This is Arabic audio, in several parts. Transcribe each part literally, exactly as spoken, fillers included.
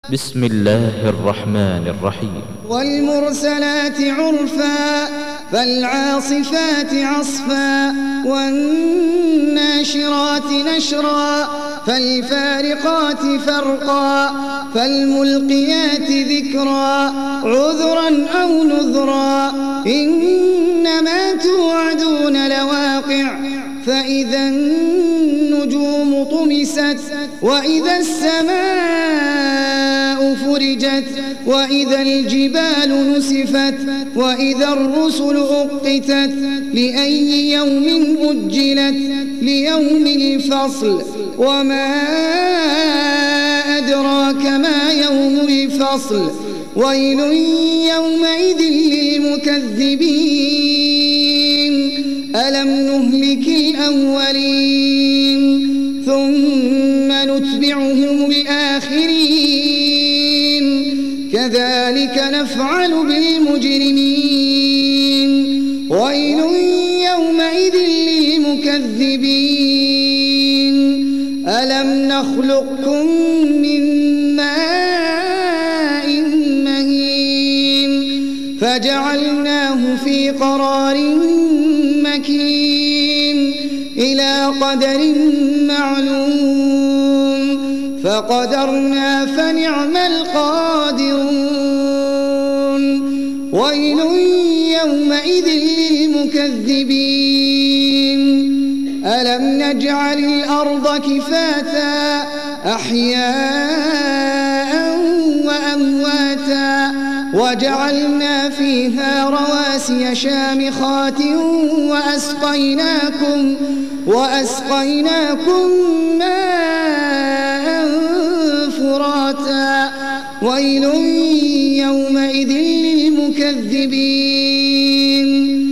بسم الله الرحمن الرحيم. والمرسلات عرفا فالعاصفات عصفا والناشرات نشرا فالفارقات فرقا فالملقيات ذكرا عذرا أو نذرا إنما توعدون لواقع فإذا النجوم طمست وإذا السماء فرجت وإذا الجبال نسفت وإذا الرسل أقتت لأي يوم أجلت ليوم الفصل وما أدراك ما يوم الفصل ويل يومئذ للمكذبين ألم نهلك الأولين ثم نتبعهم الآخرين كذلك نفعل بالمجرمين ويل يومئذ للمكذبين ألم نخلقكم من ماء مهين فجعلناه في قرار مكين إلى قدر معلوم فقدرنا فنعم القادرون ويل يومئذ للمكذبين ألم نجعل الأرض كفاتا أحياء وأمواتا وجعلنا فيها رواسي شامخات وأسقيناكم وأسقيناكم ماء فراتا ويل يومئذ للمكذبين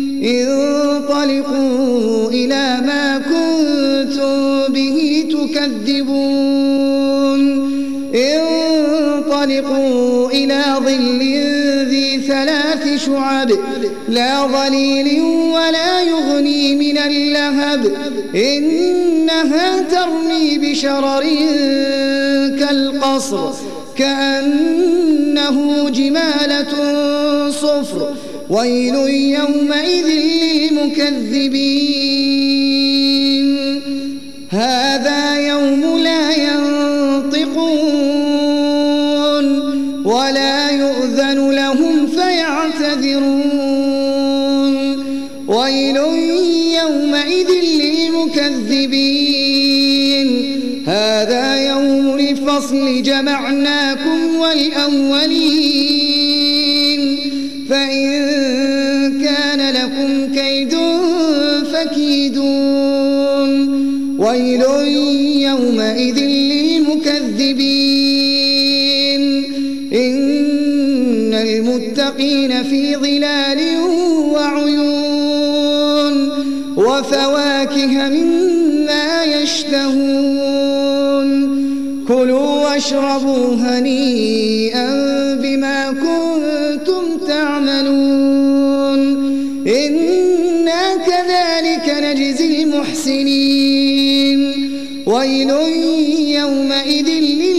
انطلقوا إلى ما كنتم به تكذبون انطلقوا إلى ظل ذي ثلاث شعب لا ظليل ولا يغني من اللهب إنها ترمي بشرر كالقصر كأنه جمالة صفر ويل يومئذ للمكذبين هذا يوم لا ينطقون ولا يؤذن لهم فيعتذرون ويل يومئذ للمكذبين هذا يوم الفصل جمعناكم والأولين فإن كان لكم كيد فكيدون ويل يومئذ للمكذبين إن المتقين في ظلال وعيون وفواكه مما يشتهون كلوا واشربوا هنيئا بما كنتم تعملون إنا كذلك نجزي المحسنين ويل يومئذ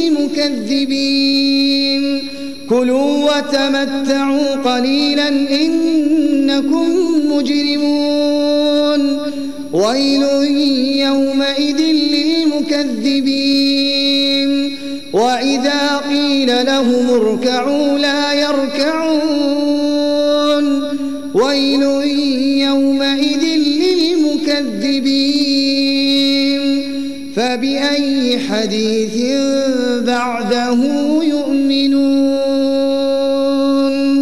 للمكذبين كلوا وتمتعوا قليلا إنكم مجرمون ويل يومئذ للمكذبين وإذا قيل لهم اركعوا لا يركعون ويل يومئذ للمكذبين فبأي حديث بعده يؤمنون.